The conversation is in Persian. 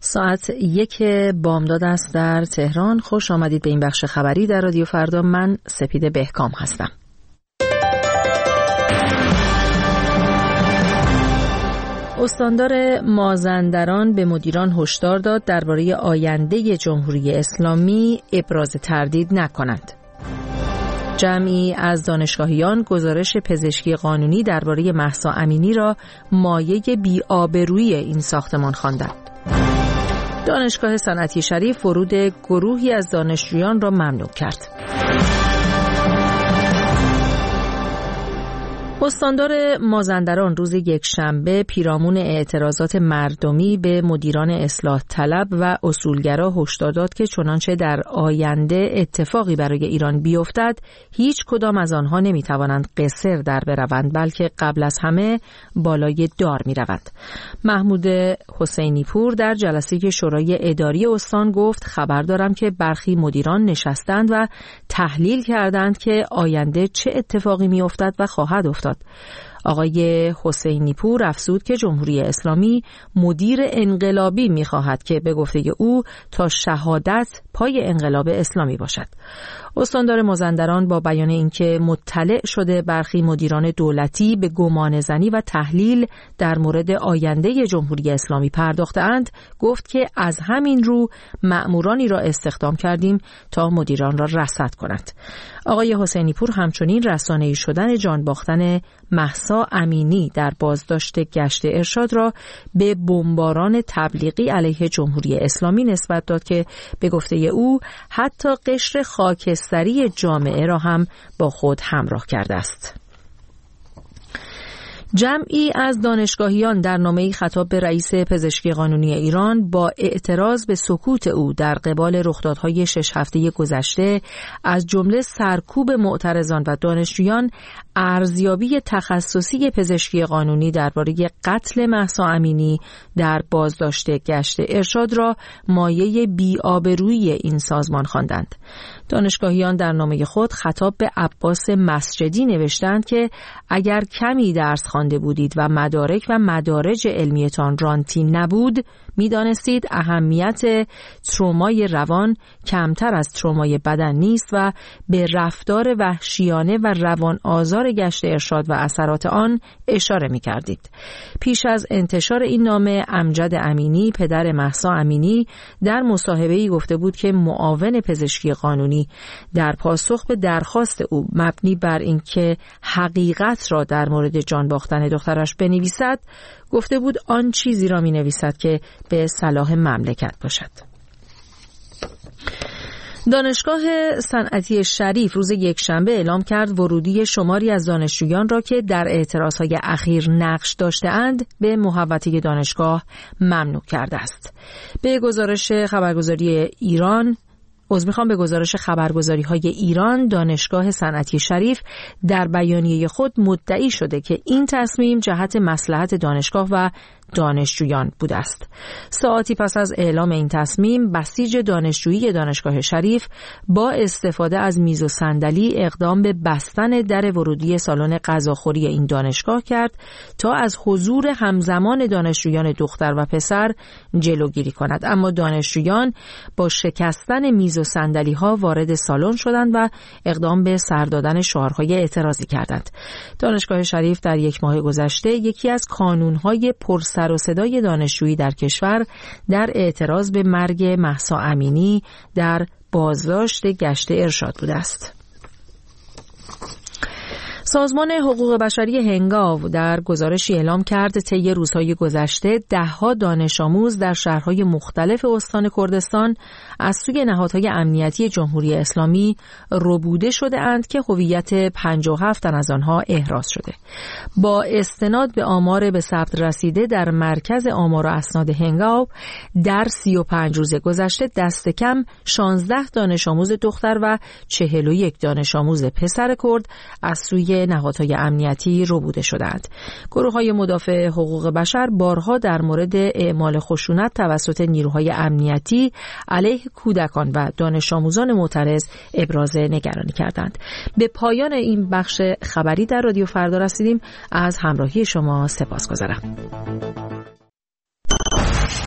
ساعت 1 بامداد است در تهران. خوش آمدید به این بخش خبری در رادیو فردا. من سپید بهکام هستم. استاندار مازندران به مدیران هشدار داد درباره آینده جمهوری اسلامی ابراز تردید نکنند. جمعی از دانشگاهیان گزارش پزشکی قانونی درباره مهسا امینی را مایه بی‌آبرویی این ساختمان خواندند. دانشگاه صنعتی شریف ورود گروهی از دانشجویان را ممنوع کرد. استاندار مازندران روز یکشنبه پیرامون اعتراضات مردمی به مدیران اصلاح طلب و اصولگرا هشدار داد که چنانچه در آینده اتفاقی برای ایران بیفتد، هیچ کدام از آنها نمیتوانند قصر در بروند، بلکه قبل از همه بالای دار میروند. محمود حسینی پور در جلسه شورای اداری استان گفت خبر دارم که برخی مدیران نشستند و تحلیل کردند که آینده چه اتفاقی میافتد و خواهد افتاد. آقای حسینی پور افزود که جمهوری اسلامی مدیر انقلابی می‌خواهد که به گفته او تا شهادت پای انقلاب اسلامی باشد. استاندار مازندران با بیان اینکه مطلع شده برخی مدیران دولتی به گمانه‌زنی و تحلیل در مورد آینده جمهوری اسلامی پرداخته‌اند، گفت که از همین رو مأمورانی را استخدام کردیم تا مدیران را رصد کنند. آقای حسینی پور همچنین رسانه‌ای شدن جان باختن مهسا امینی در بازداشت گشت ارشاد را به بمباران تبلیغی علیه جمهوری اسلامی نسبت داد که به گفته او حتی قشر خاکستری جامعه را هم با خود همراه کرده است. جمعی از دانشگاهیان در نامه‌ای خطاب به رئیس پزشکی قانونی ایران با اعتراض به سکوت او در قبال رخدادهای 6 هفته گذشته، از جمله سرکوب معترضان و دانشجویان، ارزیابی تخصصی پزشکی قانونی درباره قتل مهسا امینی در بازداشت گشت ارشاد را مایه بی‌آبرویی این سازمان خواندند. دانشگاهیان در نامه خود خطاب به عباس مسجدی نوشتند که اگر کمی درس خوانده بودید و مدارک و مدارج علمیتان رانتی نبود، می‌دانستید اهمیت ترومای روان کمتر از ترومای بدن نیست و به رفتار وحشیانه و روان آزار گشت ارشاد و اثرات آن اشاره می‌کردید. پیش از انتشار این نامه، امجد امینی پدر مهسا امینی در مصاحبه‌ای گفته بود که معاون پزشکی قانونی در پاسخ به درخواست او مبنی بر اینکه حقیقت را در مورد جان باختن دخترش بنویسد، گفته بود آن چیزی را می‌نویسد که به صلاح مملکت باشد. دانشگاه صنعتی شریف روز یکشنبه اعلام کرد ورودی شماری از دانشجویان را که در اعتراضهای اخیر نقش داشته‌اند به محوطه دانشگاه ممنوع کرده است. به گزارش خبرگزاری‌های ایران، دانشگاه صنعتی شریف در بیانیه خود مدعی شده که این تصمیم جهت مصلحت دانشگاه و دانشجویان بوده است. ساعتی پس از اعلام این تصمیم، بسیج دانشجویی دانشگاه شریف با استفاده از میز و صندلی اقدام به بستن در ورودی سالن غذاخوری این دانشگاه کرد تا از حضور همزمان دانشجویان دختر و پسر جلوگیری کند. اما دانشجویان با شکستن میز و صندلی‌ها وارد سالن شدند و اقدام به سر دادن شعارهای اعتراضی کردند. دانشگاه شریف در یک ماه گذشته یکی از کانون‌های سر و صدای دانشجویی در کشور در اعتراض به مرگ مهسا امینی در بازداشت گشت ارشاد بوده است. سازمان حقوق بشری هنگاو در گزارشی اعلام کرد طی روزهای گذشته ده‌ها دانش آموز در شهرهای مختلف استان کردستان از سوی نهادهای امنیتی جمهوری اسلامی ربوده شده اند که هویت 57 تن از آنها احراز شده. با استناد به آمار به ثبت رسیده در مرکز آمار و اسناد هنگاو، در 35 روز گذشته دست کم 16 دانش آموز دختر و 41 دانش آموز پسر کرد از سوی نهادهای امنیتی ربوده شدند. گروه‌های مدافع حقوق بشر بارها در مورد اعمال خشونت توسط نیروهای امنیتی علیه کودکان و دانش آموزان معترض ابراز نگرانی کردند. به پایان این بخش خبری در رادیو فردا رسیدیم. از همراهی شما سپاسگزارم.